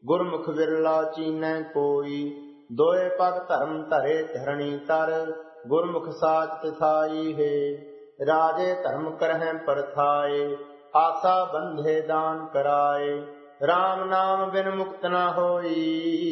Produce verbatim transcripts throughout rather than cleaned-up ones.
गुरमुख विरला चीनै कोई। दोए पग धर्म धरे धरणी तर, गुरमुख साच तिसाई है। राजे धर्म करहैं परथाए, आसा बंधे दान कराए। राम नाम बिन मुक्त न होई,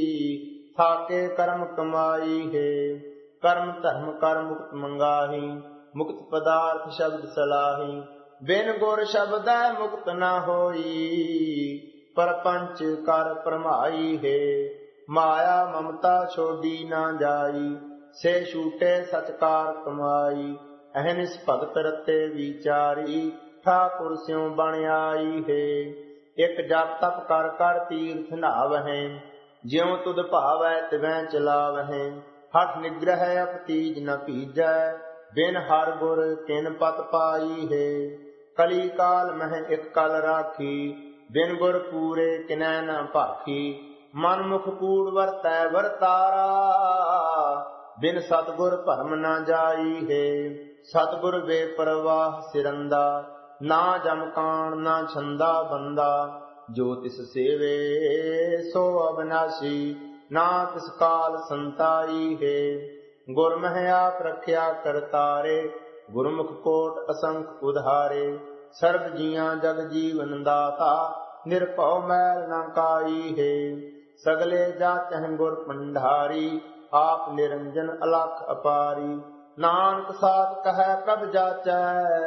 थाके कर्म कमाई है। कर्म धर्म कर मुक्त मंगाही, मुक्त पदार्थ शब्द सलाही। बिन गुर शब्द मुक्त न होई, परपंच कर परमाई है। माया ममता छोड़ी न जाई, से छूटे सचकार कमाई। अहनिस भगत रते विचारी, ठाकुर स्यों बन आई है। एक जप तप कर कर तीर्थ नहावहें, ज्यों तुद भावै तिवैं चलावहें। हठ निग्रह अपतीज न पीजै, बिन हर गुर किन पत पाई है। कली काल मह एक कल राखी, बिन गुर पूरे किनै न भाखी। मन मुख कूड़ वरतै वरतारा, बिन सतगुर भरम न जाई है। सतगुर बेपरवाह सिरंदा, ना जम कान ना छंदा बंदा। जो तिस सेवे सो अविनाशी, ना तिस काल संताई है। गुर मह आप रख्या करतारे, गुरमुख कोट असंख उधारे। सर्ब जियां जग जीवन दाता, निरभउ मैल न काई है। सगले जाचह गुर पंडारी, आप निरंजन अलख अपारी। नानक साच कह प्रभ जाचै,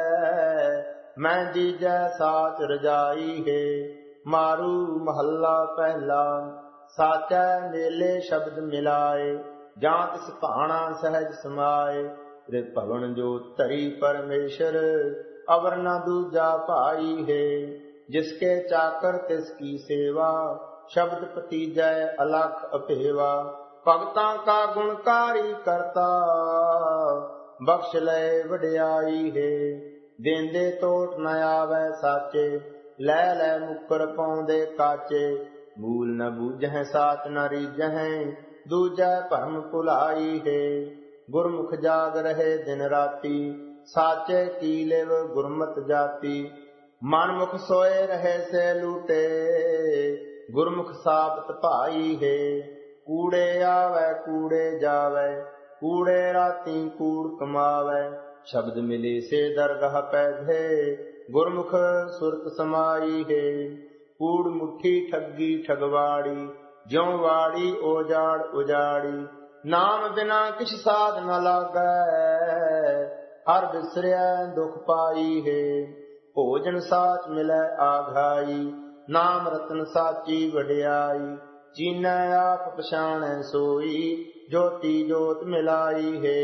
मैं दीजै साच रजाई है। मारू महला पहला, साचै मेले शब्द मिलाए। जां तिस भाणा सहज समाए, त्रिभुवन जो धरी परमेश्वर, अवर न दूजा भाई है। जिसके चाकर तिसकी सेवा, शब्द पतीजै अलख अपेवा। भगतां का गुणकारी करता, बख्श लय वड्याई है। देंदे टोट न आवै साचे, लै लै मुकर पाउंदे काचे। मूल न बूझह साच न रीझह, दूजै भरम भुलाई है। गुरमुख जाग रहे दिन राती, साचे की लिव गुरमत जाती। मन मुख सोए रहे से लूटे, गुरमुख साबत भाई है। कूड़े आवै कूड़े जावै, कूड़े राती कूड़ कमावै। शब्द मिले से दरगाह पैधे, गुरमुख सुरत समाई है। कूड़ मुट्ठी ठगी ठगवाड़ी, ज्यों वाड़ी ओजाड़ उजाड़ी। नाम बिना किछ साध न लागै, हर बिसरै दुख पाई है। भोजन साच मिलै आघाई, नाम रतन साची वड्याई। चीनै आप पछाणै सोई, ज्योति जोत मिलाई है।